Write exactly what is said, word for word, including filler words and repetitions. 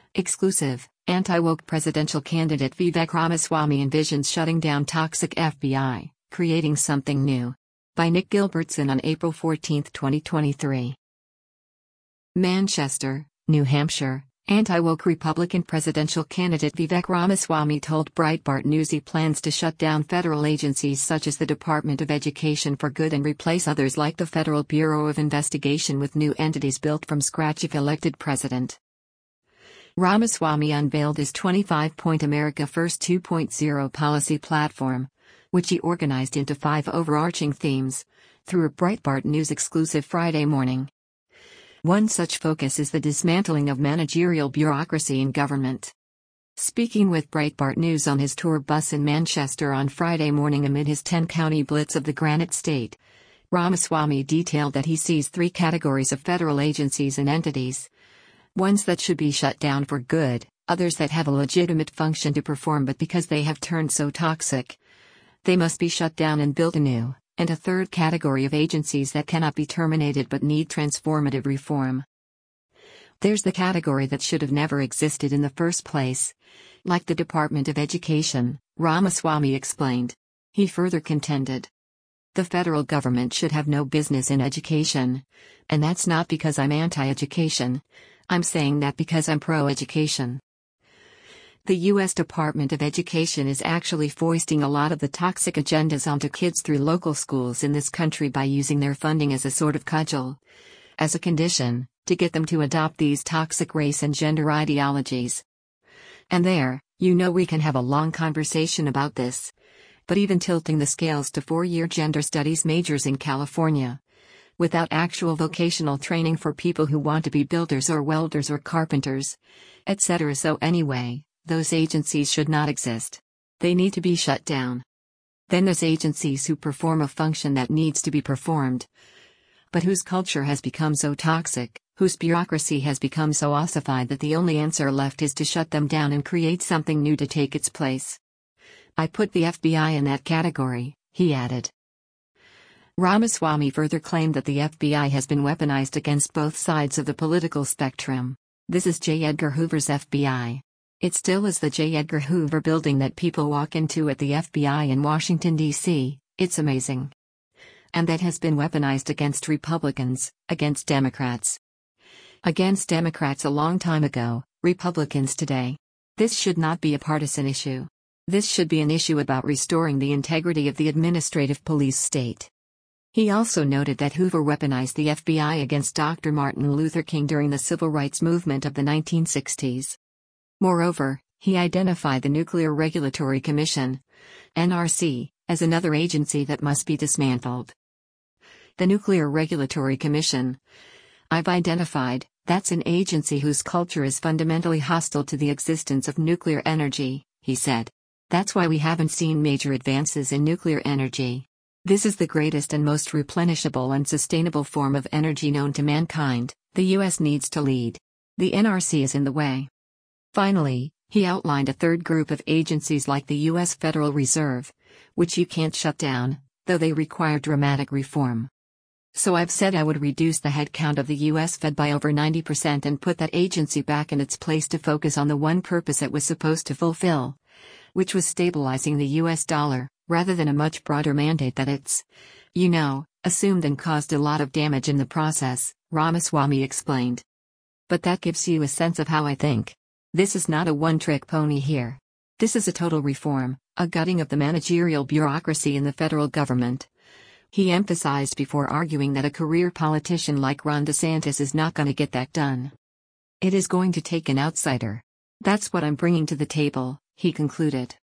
Exclusive, anti-woke presidential candidate Vivek Ramaswamy envisions shutting down toxic F B I, creating something new. By Nick Gilbertson on April fourteenth, twenty twenty-three. Manchester, New Hampshire, anti-woke Republican presidential candidate Vivek Ramaswamy told Breitbart News he plans to shut down federal agencies such as the Department of Education for good and replace others like the Federal Bureau of Investigation with new entities built from scratch if elected president. Ramaswamy unveiled his twenty-five point America First two point oh policy platform, which he organized into five overarching themes, through a Breitbart News exclusive Friday morning. One such focus is the dismantling of managerial bureaucracy in government. Speaking with Breitbart News on his tour bus in Manchester on Friday morning amid his ten-county blitz of the Granite State, Ramaswamy detailed that he sees three categories of federal agencies and entities. Ones that should be shut down for good, others that have a legitimate function to perform but because they have turned so toxic, they must be shut down and built anew, and a third category of agencies that cannot be terminated but need transformative reform. There's the category that should have never existed in the first place, like the Department of Education, Ramaswamy explained. He further contended, the federal government should have no business in education, and that's not because I'm anti-education. I'm saying that because I'm pro-education. The U S Department of Education is actually foisting a lot of the toxic agendas onto kids through local schools in this country by using their funding as a sort of cudgel, as a condition, to get them to adopt these toxic race and gender ideologies. And there, you know we can have a long conversation about this. But even tilting the scales to four-year gender studies majors in California, without actual vocational training for people who want to be builders or welders or carpenters, et cetera. So anyway, those agencies should not exist. They need to be shut down. Then there's agencies who perform a function that needs to be performed, but whose culture has become so toxic, whose bureaucracy has become so ossified that the only answer left is to shut them down and create something new to take its place. I put the F B I in that category, he added. Ramaswamy further claimed that the F B I has been weaponized against both sides of the political spectrum. This is J. Edgar Hoover's F B I. It still is the J. Edgar Hoover building that people walk into at the F B I in Washington, D C, it's amazing. And that has been weaponized against Republicans, against Democrats. Against Democrats a long time ago, Republicans today. This should not be a partisan issue. This should be an issue about restoring the integrity of the administrative police state. He also noted that Hoover weaponized the F B I against Doctor Martin Luther King during the civil rights movement of the nineteen sixties. Moreover, he identified the Nuclear Regulatory Commission, N R C, as another agency that must be dismantled. The Nuclear Regulatory Commission, I've identified, that's an agency whose culture is fundamentally hostile to the existence of nuclear energy, he said. That's why we haven't seen major advances in nuclear energy. This is the greatest and most replenishable and sustainable form of energy known to mankind. The U S needs to lead. The N R C is in the way. Finally, he outlined a third group of agencies like the U S Federal Reserve, which you can't shut down, though they require dramatic reform. So I've said I would reduce the headcount of the U S Fed by over ninety percent and put that agency back in its place to focus on the one purpose it was supposed to fulfill, which was stabilizing the U S dollar, rather than a much broader mandate that it's, you know, assumed and caused a lot of damage in the process, Ramaswamy explained. But that gives you a sense of how I think. This is not a one-trick pony here. This is a total reform, a gutting of the managerial bureaucracy in the federal government. He emphasized before arguing that a career politician like Ron DeSantis is not going to get that done. It is going to take an outsider. That's what I'm bringing to the table, he concluded.